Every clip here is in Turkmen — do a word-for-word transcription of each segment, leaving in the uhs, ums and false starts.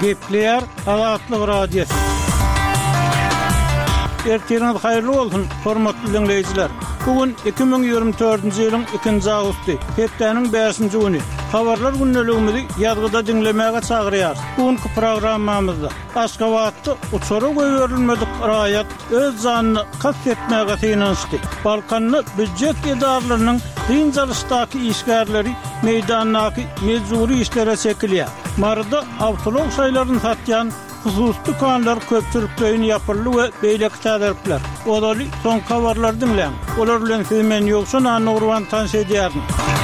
Gepleyer Azatlyk Radiosu. Ertiriniz hayırlı olsun, hormatly dinleyijiler. Bugün iki bin ýygrimi dördünji ýylyň ikinji awgusty, hepdeniň beşinji güni. Habarlar günneligimizi ýazgyda dinlemäge çagyrýar. Bugünkü programmamyzda Aşgabatda uçara göýerilmedik raýat öz zanyny kasd etmäge synanyşdy. Balkanny büdjet edarlarynyň kynjalykdaky işgärleri meýdandaky mejburi işlere çekilýär. Marada awtolog şaýlaryny satýan hususy dükanlar köpçülikleýin ýapyly we beýleki täderipler. Olaly son habarlar dinleň. Olar bilen siz men ýoksa Nurwan tanış edýärin.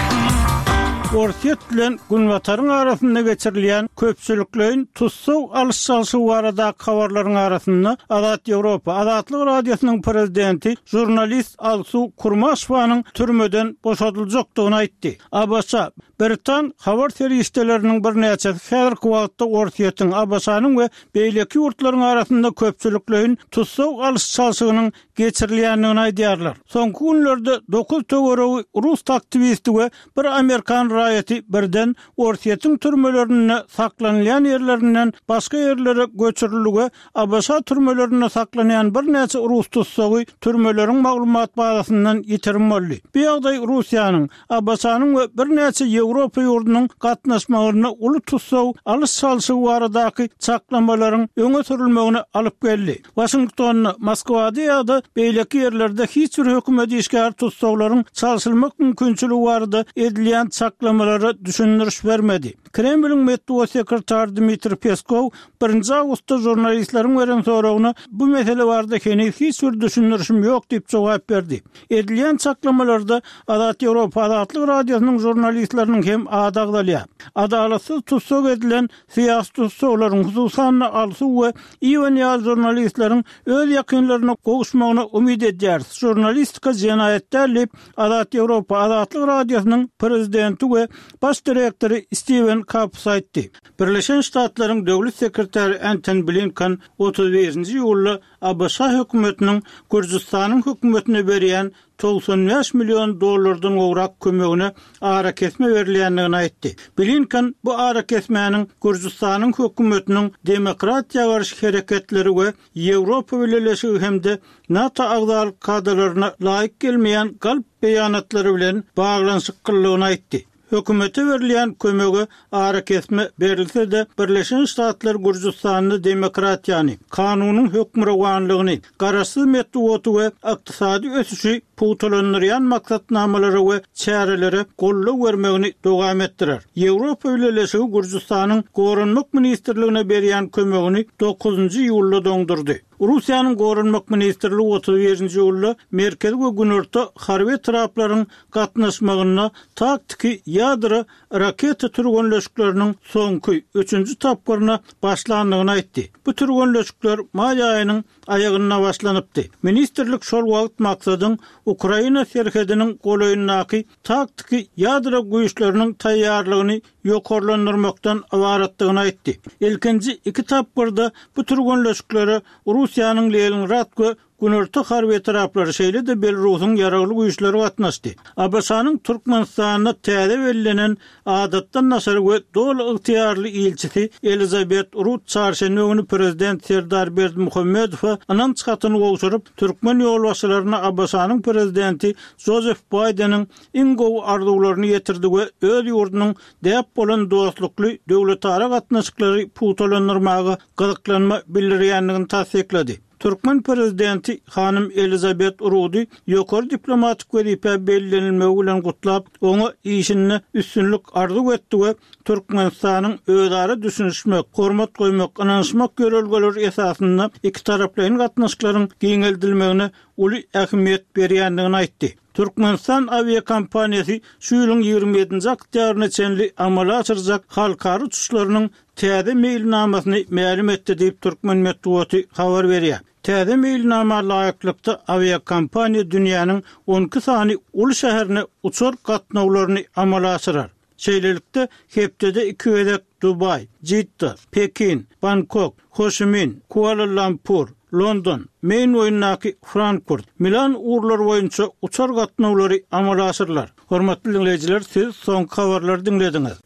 Orsiýet bilen Günbataryň arasynda geçirilýän köpçülikleýin tuzsuk alış-salyşy barada habarlaryň arasynda Azat Ýewropa Azatlyk Radiosynyň prezidenti jurnalist Alsu Kurmaşowanyň türmeden boşadyljakdygyny aýtdy. Abasa Britan habar serýişleriniň bir näçe häzirki wagtda Orsiýetiň, Abasanyň we beýleki ýurtlaryň arasynda köpçülikleýin tuzsuk alış-salyşynyň geçirilýändigini aýdýarlar. Soňky günlerde dokuz töweregi Rus aktivisti we bir Amerikan raýaty birden Orsiýetiň türmelerine saklanýan ýerlerinden başga ýerlere göçürilýär. Abasa türmelerine saklanýan bir näçe Rus tuzsugy türmeleriň maglumat bazasyndan ýitirilmeli. Bu ýagdaý Russiýanyň, Abasanyň we bir näçe Ýewropa ýurdunyň gatnaşmagyna uly tuzsuk alış-salyşy baradaky çaklamalaryň öňe sürilmegine alyp geldi. Washington, Moskwada ýa-da beýleki ýerlerde hiç bir hökümet işgär tuzsuklaryň çalşylmak mümkinçiligi barada edilýän çaklamalara düşündürüş vermedi. Kremlin Metro sekretary Dmitri Peskov birinji awgustda jurnalistleriň beren soragyna bu mesele barada hene hiç bir düşündürüşim ýok diýip jogap berdi. Edilýän çaklamalarda Azat Ýewropa Azatlyk Radiosynyň jurnalistleriň hem adagdalýar. Adalatsız tuzsuk edilen siýasy tuzsuklaryň hususan alsy we iýen jurnalistleriň öz ýakynlaryna gowuşmagyna umyt edýär. Jurnalistika jenaýetler Azat Ýewropa Azatlyk Radiosynyň prezidenti we baş direktori Steven Kapps aýtdy. Birleşen Ştatlaryň döwlet sekretary Antony Blinken otuz beşinji ýylda Abasa hökümetiniň Gürjistanyň hökümetine berýän doksan beş milyon dollardan gowrak kömegine ara kesme berilýändigini aýtdy. Blinken bu ara kesmäniň Gürjistanyň hökümetiniň demokratiýa garşy hereketleri we Ýewropa Birleşigi hemde NATO agzarlyk kadrlaryna laýyk gelmeýän galp beýanatlary bilen baglanyşyklygyny aýtdy. Hökümete verilýän kömegi ara kesme berilse de Birleşen Ştatlar Gürjistanyny demokratiýany, kanunyň hökmranlygyny, garaşsyz metody we ykdysady ösüşi putulanýan maksatnamalary we çärelere golluk bermegini dowam etdirer. Ýewropa Birleşigi Gürjistanyň Gorunmak ministrligine berýän kömegini dokuzunji ýylda doňdurdy. Russiýanyň Gorunmak ministrligi otuz beşinji ýylda merkezi we günorta harby taraplaryň gatnaşmagyna taktiki ýadra raketa türgönleşikleriniň soňky üçünji tapgyryna başlandygyny aýtdy. Bu türgönleşikler may aýynyň aýagyna başlanypdy. Ministrlik şol wagt maksadyň Ukraina serhediniň golaýyndaky taktiki ýadra güýçleriniň taýýarlygyny ýokarlandyrmakdan awaratdygyny aýtdy. Ilkinji iki tapgyrda bu türgönleşikleri Russiýanyň Leningrad we Günorta harby taraplary şeýle de Belarusyň ýaragly güýçleri gatnaşdy. Abasanyň Türkmenistanyna täze berilenen adatdan nasar we doly ygtyýarly ilçisi Elizabeth Rut çarşenbegini prezident Serdar Berdimuhammedow anan çatyny gowşuryp türkmen ýolbaşçylaryna Abasanyň prezidenti Joseph Biden'in ingow arzuwlaryny ýetirdi we öz ýurdunyň däp bolan dostlukly döwletara gatnaşyklary putulandyrmagy gyzyklanma bildirýändigini tasdiklady. Türkmen prezidenti hanım Elizabeth Rudi ýokary diplomatik wezipe bellenilmegi bilen gutlap, oňa işini üstünlük arzu etdi we Türkmenistanyň özara düşünüşmek, hormat goýmak, ananşmak görelgeleri esasynda iki taraplaryň gatnaşyklaryň giňeldilmegine uly ähmiýet berýändigini aýtdy. Türkmenistan avia kompaniýasy şu ýylyň ýygrimi ýedinji oktýabyna çenli amala açyrjak halkary uçuşlarynyň täze mailnamasyny ma'lum etdi diýip Türkmen medeniýeti habar berýär. Täze mailnama laýyklykda avia kompaniýa dünýäniň on iki sany uly şäherine uçar gatnawlaryny amala açyrar. Şeýlelikde hepdede iki wedek Dubay, Jidda, Pekin, Bangkok, Ho Chi Minh, Kuala Lumpur, London, Maine oýundaky Frankfurt, Milan uğurlar boýunça uçar gatnawlary amala açyrlar. Hormatly dinleyijiler, siz soňky habarlary dinlediňiz.